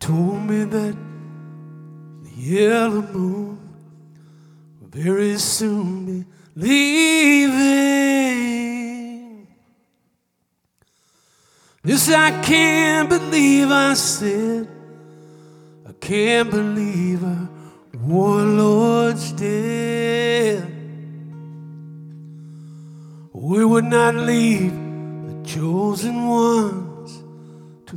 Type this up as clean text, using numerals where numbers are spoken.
told me that the yellow moon will very soon be leaving. This I can't believe, I said. I can't believe our warlord's dead. We would not leave the chosen one